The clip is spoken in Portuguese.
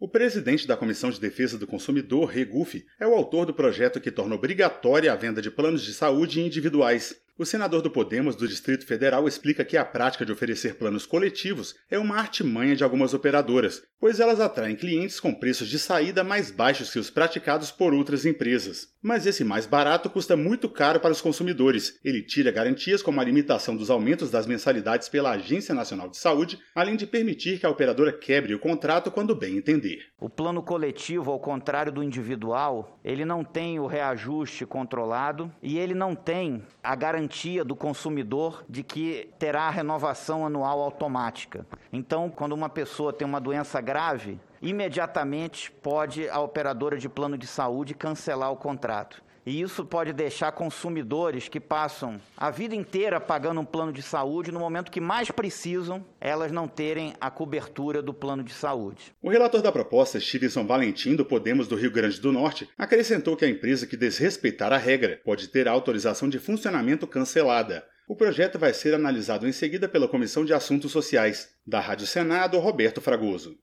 O presidente da Comissão de Defesa do Consumidor, Regufe, é o autor do projeto que torna obrigatória a venda de planos de saúde individuais. O senador do Podemos do Distrito Federal explica que a prática de oferecer planos coletivos é uma artimanha de algumas operadoras, pois elas atraem clientes com preços de saída mais baixos que os praticados por outras empresas. Mas esse mais barato custa muito caro para os consumidores. Ele tira garantias como a limitação dos aumentos das mensalidades pela Agência Nacional de Saúde, além de permitir que a operadora quebre o contrato quando bem entender. O plano coletivo, ao contrário do individual, ele não tem o reajuste controlado e ele não tem a garantia do consumidor de que terá a renovação anual automática. Então, quando uma pessoa tem uma doença grave, imediatamente pode a operadora de plano de saúde cancelar o contrato. E isso pode deixar consumidores que passam a vida inteira pagando um plano de saúde, no momento que mais precisam, elas não terem a cobertura do plano de saúde. O relator da proposta, Stevenson Valentim, do Podemos do Rio Grande do Norte, acrescentou que a empresa que desrespeitar a regra pode ter a autorização de funcionamento cancelada. O projeto vai ser analisado em seguida pela Comissão de Assuntos Sociais. Da Rádio Senado, Roberto Fragoso.